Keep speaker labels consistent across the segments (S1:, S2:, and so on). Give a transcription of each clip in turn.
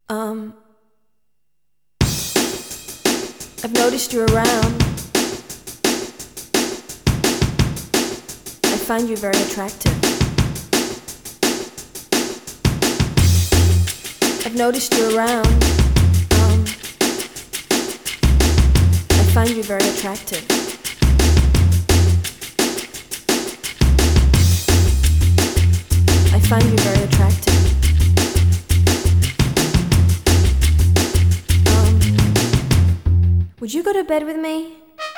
S1: Um, I've noticed you around. I find you very attractive. I've noticed you around. I find you very attractive. I find you very attractive. Would you go to bed with me?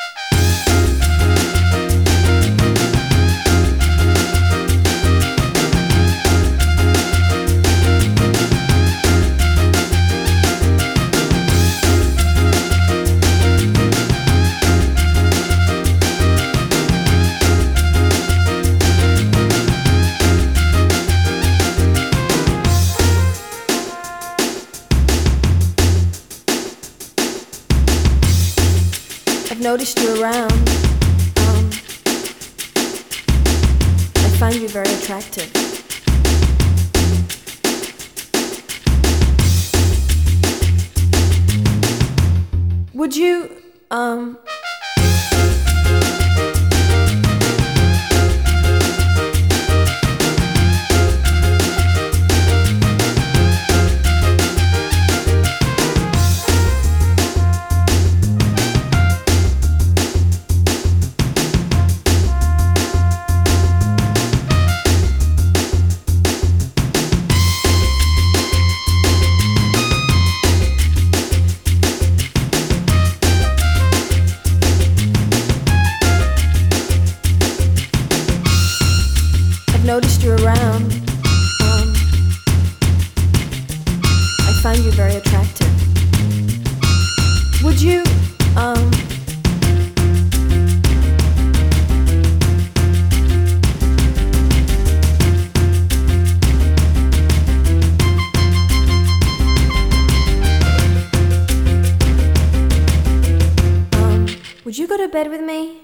S1: I've noticed you around. I find you very attractive. Would you, noticed you around. I find you very attractive. Would you, would you go to bed with me?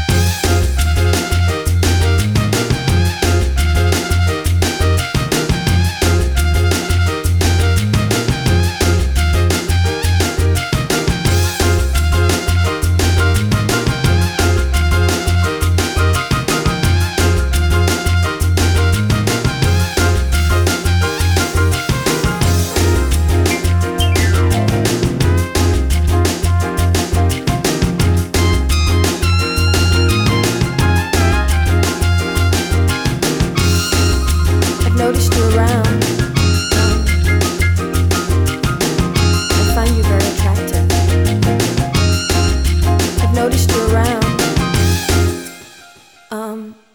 S1: Noticed you around. I find you very attractive. I've noticed you around.